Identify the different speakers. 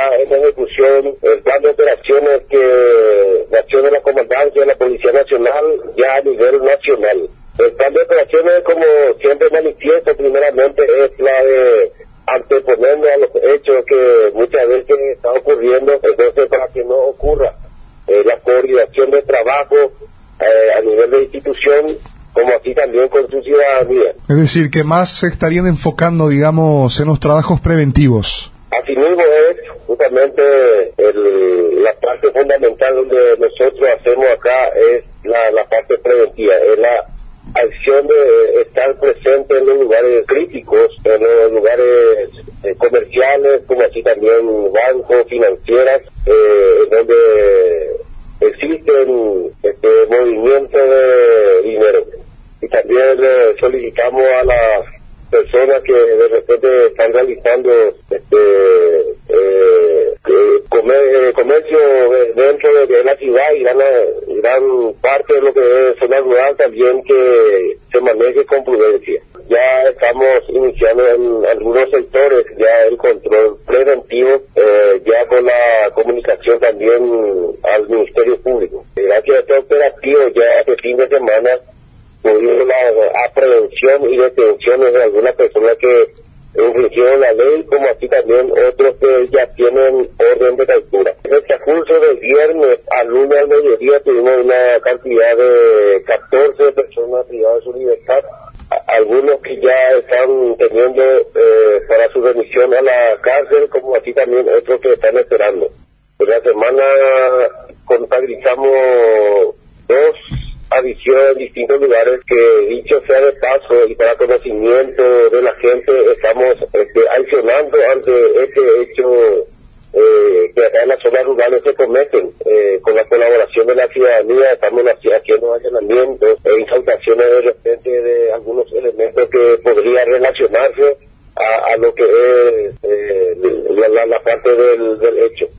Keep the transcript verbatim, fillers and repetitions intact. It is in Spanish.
Speaker 1: está en ejecución el plan de operaciones que nació de la comandancia de la Policía Nacional ya a nivel nacional. El plan de operaciones, como siempre manifiesto, primeramente es la de anteponernos a los hechos que muchas veces está ocurriendo, entonces para que no ocurra eh, la coordinación de trabajo eh, a nivel de institución, como así también con su ciudadanía.
Speaker 2: Es decir, que más se estarían enfocando, digamos, en los trabajos preventivos.
Speaker 1: Así mismo es justamente el, la parte fundamental donde nosotros hacemos acá es la, la parte preventiva, es la acción de estar presente en los lugares críticos, en los lugares eh, comerciales, como así también bancos, financieras, eh, donde existen este movimiento de dinero. Y también eh, solicitamos a las personas que de repente están realizando este eh, comer, comercio dentro de, de la ciudad y gran, gran parte de lo que es zona rural también que se maneje con prudencia. Ya estamos iniciando en algunos sectores ya el control preventivo, eh, ya con la comunicación también al Ministerio Público. Gracias a este operativo ya este fin de semana pudimos la a prevención y detenciones de algunas personas que infringieron la ley, como así también otros que ya tienen orden de captura. En el transcurso del viernes al lunes al mediodía tuvimos una cantidad de catorce personas privadas de su libertad, algunos que ya están teniendo eh, para su remisión a la cárcel, como así también otros que están esperando. En la semana contabilizamos dos adiciones en distintos lugares que, dicho sea de paso y para conocimiento de la gente, estamos este, accionando ante este hecho eh, que acá en las zonas rurales se cometen. Eh, con la colaboración de la ciudadanía estamos haciendo allanamientos e incautaciones de repente de algunos elementos que podría relacionarse a, a lo que es eh, la, la, la parte del, del hecho.